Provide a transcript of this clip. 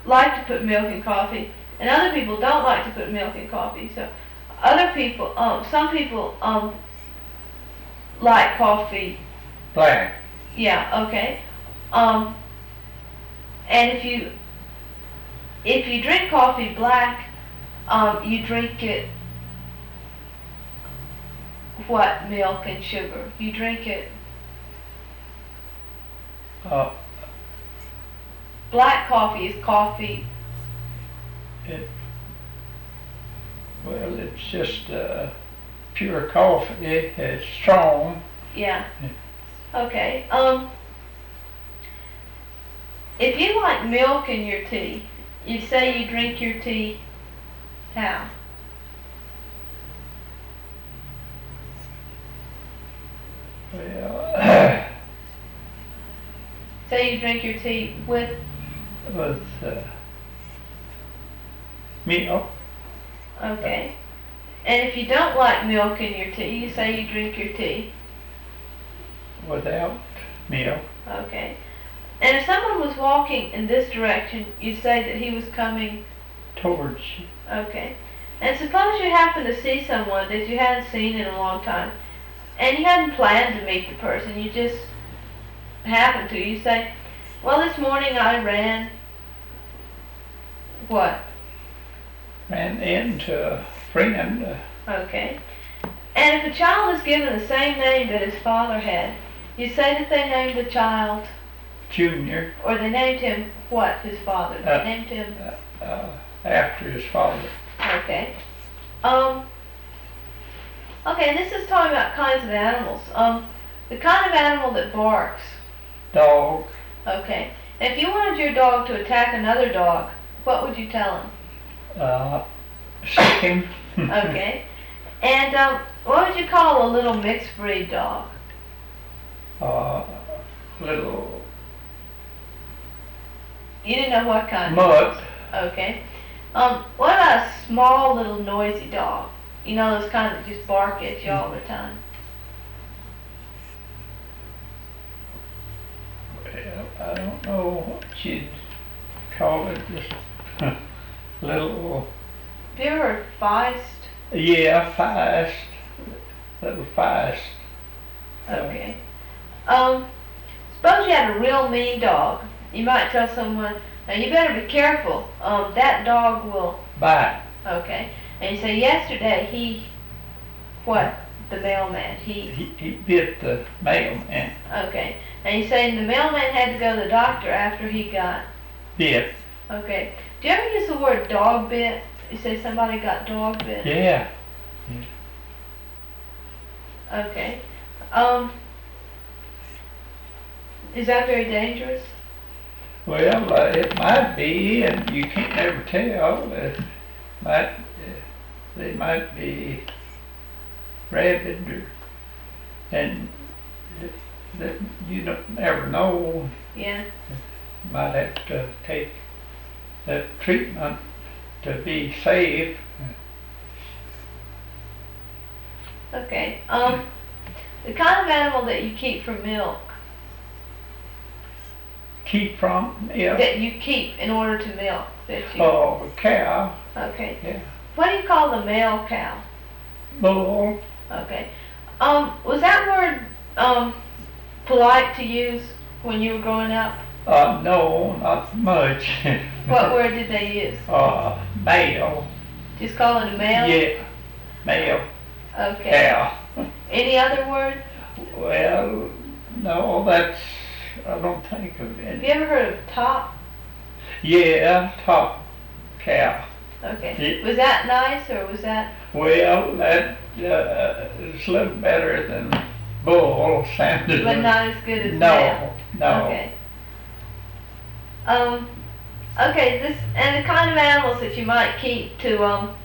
like to put milk in coffee, and other people don't like to put milk in coffee. So other people, some people like coffee Black. Yeah, okay. Um, and if you drink coffee black, you drink it what milk and sugar? You drink it Uh, black coffee is coffee. it, well, it's just pure coffee. It's strong. Yeah. Okay. If you like milk in your tea, you say you drink your tea how? Well, Say you drink your tea with with milk. okay. And if you don't like milk in your tea, you say you drink your tea. Without milk. Okay. And if someone was walking in this direction, you'd say that he was coming. Towards. Okay. And suppose you happen to see someone that you hadn't seen in a long time, and you hadn't planned to meet the person, you just happened to. You say, well, this morning I ran. What? Ran into a friend. Okay. And if a child is given the same name that his father had, you say that they named the child, Junior. or they named him what, his father? They named him. After his father. Okay. Okay, this is talking about kinds of animals. The kind of animal that barks. Dog. Okay. If you wanted your dog to attack another dog, what would you tell him? Sick him. Okay. And what would you call a little mixed breed dog? Little You didn't know what kind. mutt. Okay. What about a small little noisy dog? You know, those kind that just bark at you all the time. Well, I don't know what you'd call it. Just little. Have you ever heard feist? Yeah, fast. Little fast. Okay. Suppose you had a real mean dog. You might tell someone, now you better be careful. That dog will. Bite. Okay. And you say, yesterday he, what? The mailman. He bit the mailman. Okay. And you say the mailman had to go to the doctor after he got. Bit. Okay. Do you ever use the word dog bit? You say somebody got dog bit. Yeah. Okay. Is that very dangerous? Well, it might be, and you can't never tell. They might be rabid, and that you don't never know. Yeah. Might have to take that treatment to be safe. Okay. The kind of animal that you keep for milk. Keep from, yeah. That you keep in order to milk. That you. Oh, cow. Okay. Yeah. What do you call the male cow? Bull. Okay. Was that word polite to use when you were growing up? No, not much. What word did they use? Male. Just call it a male? Yeah, male. Okay. Cow. Any other word? Well, no, that's, I don't think of Have it. you ever heard of top? Yeah, top cow. Okay. Was that nice or was that? Well, that is a little better than bull sounded. But not as good as male? No. Okay. Okay, and the kind of animals that you might keep to